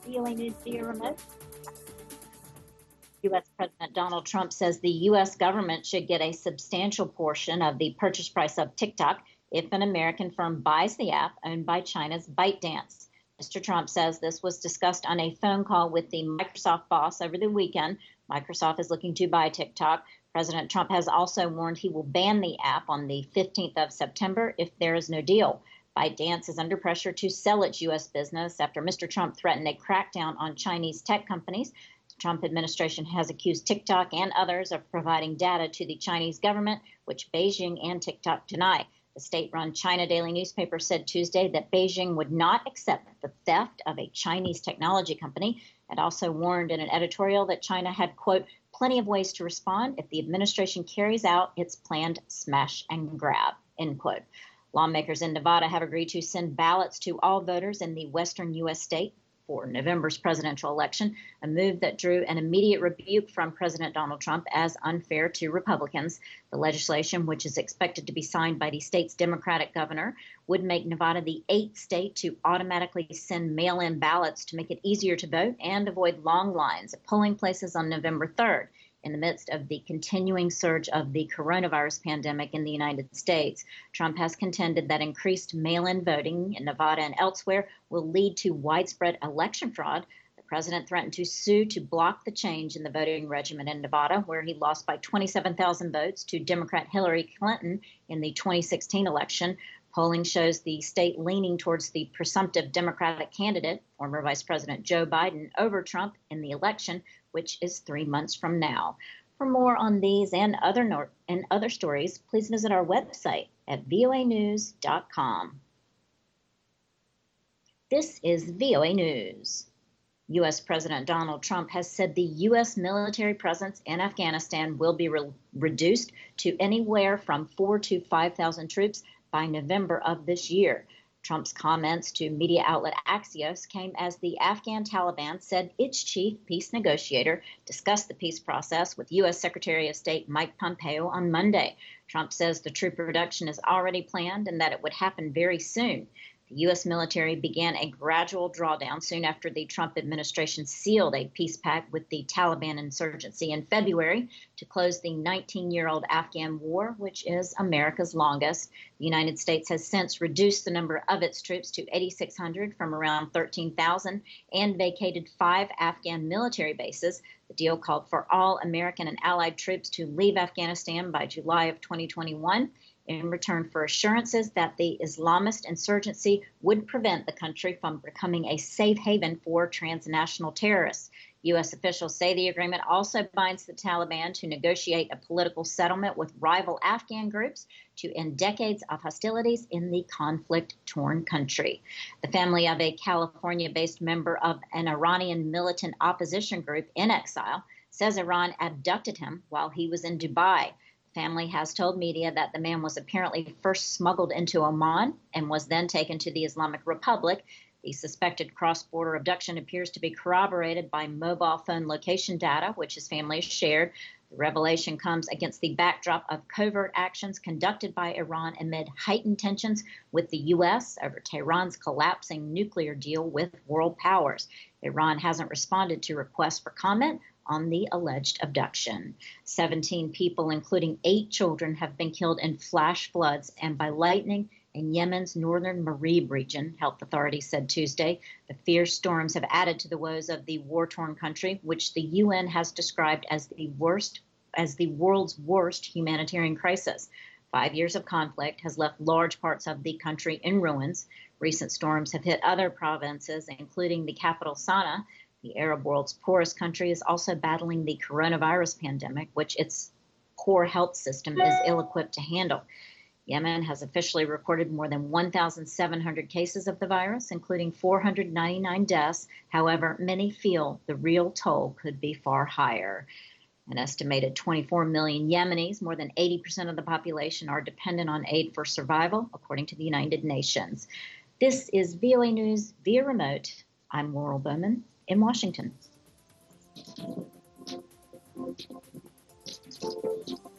VOA News via remote. U.S. President Donald Trump says the U.S. government should get a substantial portion of the purchase price of TikTok if an American firm buys the app owned by China's ByteDance. Mr. Trump says this was discussed on a phone call with the Microsoft boss over the weekend. Microsoft is looking to buy TikTok. President Trump has also warned he will ban the app on the 15th of September if there is no deal. ByteDance is under pressure to sell its U.S. business after Mr. Trump threatened a crackdown on Chinese tech companies. The Trump administration has accused TikTok and others of providing data to the Chinese government, which Beijing and TikTok deny. The state-run China Daily newspaper said Tuesday that Beijing would not accept the theft of a Chinese technology company. It also warned in an editorial that China had, quote, plenty of ways to respond if the administration carries out its planned smash and grab, end quote. Lawmakers in Nevada have agreed to send ballots to all voters in the western U.S. state for November's presidential election, a move that drew an immediate rebuke from President Donald Trump as unfair to Republicans. The legislation, which is expected to be signed by the state's Democratic governor, would make Nevada the 8th state to automatically send mail-in ballots to make it easier to vote and avoid long lines at polling places on November 3rd. In the midst of the continuing surge of the coronavirus pandemic in the United States, Trump has contended that increased mail-in voting in Nevada and elsewhere will lead to widespread election fraud. The president threatened to sue to block the change in the voting regimen in Nevada, where he lost by 27,000 votes to Democrat Hillary Clinton in the 2016 election. Polling shows the state leaning towards the presumptive Democratic candidate, former Vice President Joe Biden, over Trump in the election, which is 3 months from now. For more on these and other stories, please visit our website at voanews.com. This is VOA News. U.S. President Donald Trump has said the U.S. military presence in Afghanistan will be reduced to anywhere from 4,000 to 5,000 troops by November of this year. Trump's comments to media outlet Axios came as the Afghan Taliban said its chief peace negotiator discussed the peace process with U.S. Secretary of State Mike Pompeo on Monday. Trump says the troop reduction is already planned and that it would happen very soon. The U.S. military began a gradual drawdown soon after the Trump administration sealed a peace pact with the Taliban insurgency in February to close the 19-year-old Afghan war, which is America's longest. The United States has since reduced the number of its troops to 8,600 from around 13,000 and vacated 5 Afghan military bases. The deal called for all American and allied troops to leave Afghanistan by July of 2021. In return for assurances that the Islamist insurgency would prevent the country from becoming a safe haven for transnational terrorists. U.S. officials say the agreement also binds the Taliban to negotiate a political settlement with rival Afghan groups to end decades of hostilities in the conflict-torn country. The family of a California-based member of an Iranian militant opposition group in exile says Iran abducted him while he was in Dubai. Family has told media that the man was apparently first smuggled into Oman and was then taken to the Islamic Republic. The suspected cross-border abduction appears to be corroborated by mobile phone location data, which his family has shared. The revelation comes against the backdrop of covert actions conducted by Iran amid heightened tensions with the U.S. over Tehran's collapsing nuclear deal with world powers. Iran hasn't responded to requests for comment on the alleged abduction. 17 people, including 8 children, have been killed in flash floods and by lightning in Yemen's northern Marib region, health authorities said Tuesday. The fierce storms have added to the woes of the war-torn country, which the UN has described as the world's worst humanitarian crisis. 5 years of conflict has left large parts of the country in ruins. Recent storms have hit other provinces, including the capital, Sana'a. The Arab world's poorest country is also battling the coronavirus pandemic, which its poor health system is ill-equipped to handle. Yemen has officially recorded more than 1,700 cases of the virus, including 499 deaths. However, many feel the real toll could be far higher. An estimated 24 million Yemenis, more than 80% of the population, are dependent on aid for survival, according to the United Nations. This is VOA News via remote. I'm Laurel Bowman in Washington.